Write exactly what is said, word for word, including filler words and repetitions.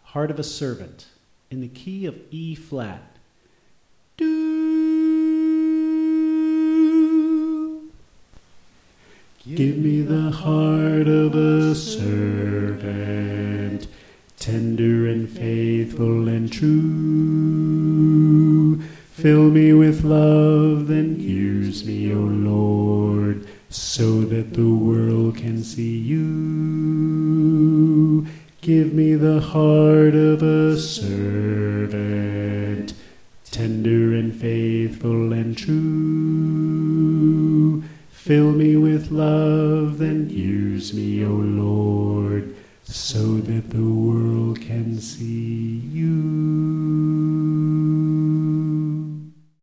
Heart of a Servant, in the key of E flat. Do. Give me the heart of a servant, tender and faithful and true. Fill me with love, then use me, O Lord, so that the world can see you. Give me the heart of a servant, tender and faithful and true. Fill me with love, then use me, O Lord, so that the world can see you.